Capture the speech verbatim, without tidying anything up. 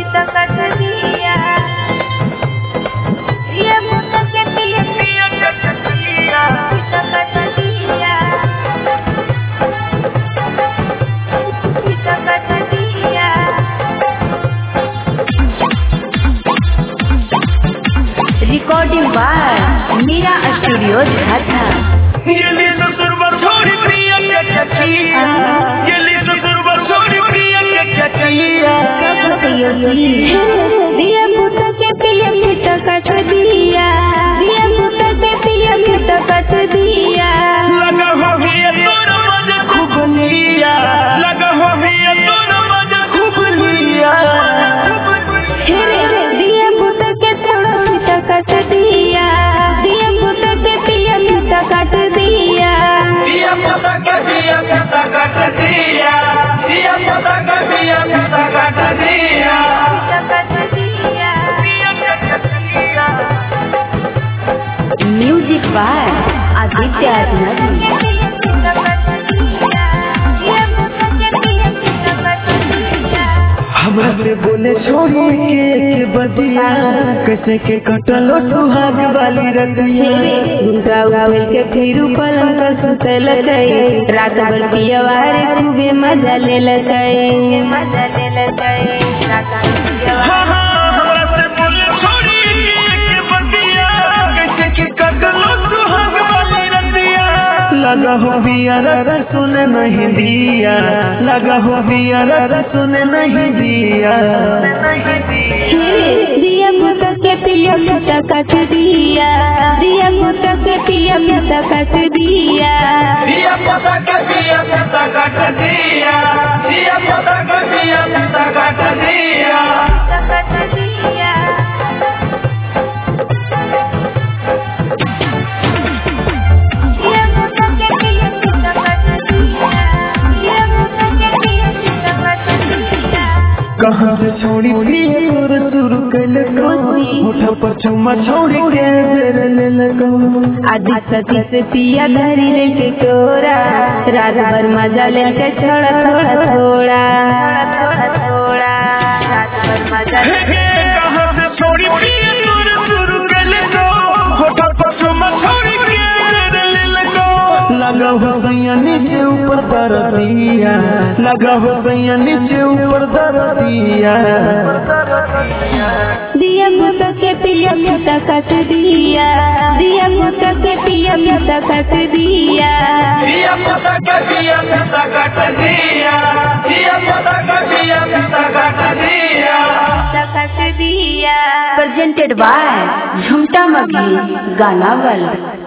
Recording by Meera studio Jhajha. ये ले तो सुरबर छोड़ी प्रिया के चचिया, ये ले तो सुरबर छोड़ी प्रिया के चचिया। दिया पुता के पिया पुता कट दिया, दिया पुता के पिया पुता कट दिया। लगा हो गया तोरा मजा खूब लिया, लगा हो गया तोरा मजा खूब लिया। दिया पुता के थोड़ा पुता कट दिया, दिया पुता के पिया पुता कट दिया। दिया पुता के पिया पुता कट दिया, दिया पुता के पिया पुता कट दिया। म्यूजिक बाय आदित्य हमरा से बोले छोड़ी के बदिया, कैसे के कटलो सुहाग वाली रतिया। गाँव के फिर पलंग पर सुतल गई, रात भर पियवारे खूबे मजा ले लगाई, मजा ले लगाई। हाँ हाँ हमरा से बोले छोड़ी के बदिया, कैसे के कटलो सुहाग वाली रतिया। लगा हो बिया रा सुने नहीं दिया, लगा हो बिया रा सुने नहीं दिया। दिया पुता के पिया पुता कट दिया, दिया पुता के पिया पुता कट दिया। दिया पुता के पिया पुता कट दिया, दिया पुता के पिया पुता कट दिया। कहाँ से छोड़ी पिए सुर सुर के लगो, होठा पर चुम्मा छोड़ी के जर ले लगो। आदि सती से पिया धरी ले के कोरा, रात भर मजा ले के छोड़ा थोड़ा थोड़ा थोड़ा थोड़ा, रात भर मजा ले के। कहाँ से छोड़ी पिए सुर सुर के लगो, होठा पर चुम्मा छोड़ी के जर ले लगो। लगा हो सैया नीचे ऊपर दरदिया, लगा हो सैया नीचे ऊपर दरदिया। दिया पुता के पिया पुता कट दिया, दिया पुता के पिया पुता कट दिया। दिया पुता के पिया पुता कट दिया, दिया पुता के पिया पुता कट दिया। कट दिया। प्रेजेंटेड बाय झुमटा मगी गाना वर्ल्ड।